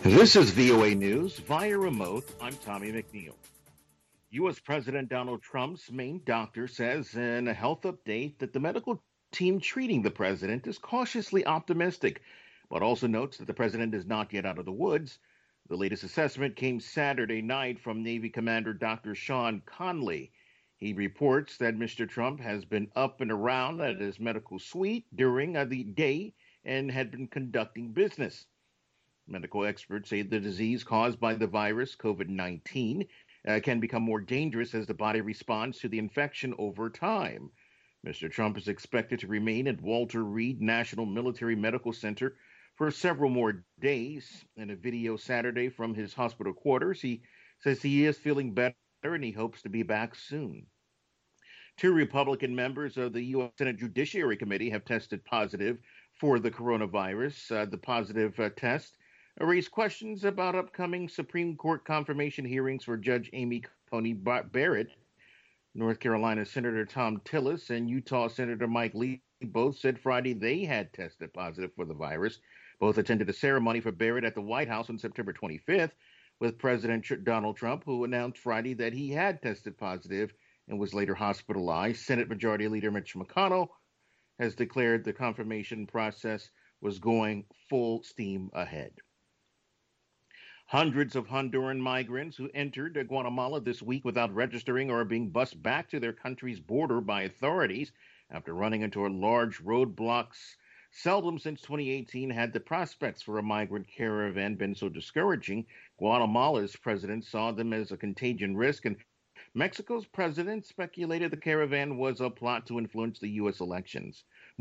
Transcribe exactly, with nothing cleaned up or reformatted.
This is V O A News via remote. I'm Tommy McNeil. U S. President Donald Trump's main doctor says in a health update that the medical team treating the president is cautiously optimistic, but also notes that the president is not yet out of the woods. The latest assessment came Saturday night from Navy Commander Doctor Sean Conley. He reports that Mister Trump has been up and around at his medical suite during uh, the day and had been conducting business. Medical experts say the disease caused by the virus, COVID nineteen, uh, can become more dangerous as the body responds to the infection over time. Mister Trump is expected to remain at Walter Reed National Military Medical Center for several more days. In a video Saturday from his hospital quarters, he says he is feeling better and he hopes to be back soon. Two Republican members of the U S. Senate Judiciary Committee have tested positive for the coronavirus. Uh, the positive uh, test raised questions about upcoming Supreme Court confirmation hearings for Judge Amy Coney Barrett. North Carolina Senator Thom Tillis and Utah Senator Mike Lee both said Friday they had tested positive for the virus. Both attended a ceremony for Barrett at the White House on September twenty-fifth with President Donald Trump, who announced Friday that he had tested positive and was later hospitalized. Senate Majority Leader Mitch McConnell has declared the confirmation process was going full steam ahead. Hundreds of Honduran migrants who entered Guatemala this week without registering are being bused back to their country's border by authorities after running into large roadblocks. Seldom since twenty eighteen had the prospects for a migrant caravan been so discouraging. Guatemala's president saw them as a contagion risk, and Mexico's president speculated the caravan was a plot to influence the U S elections.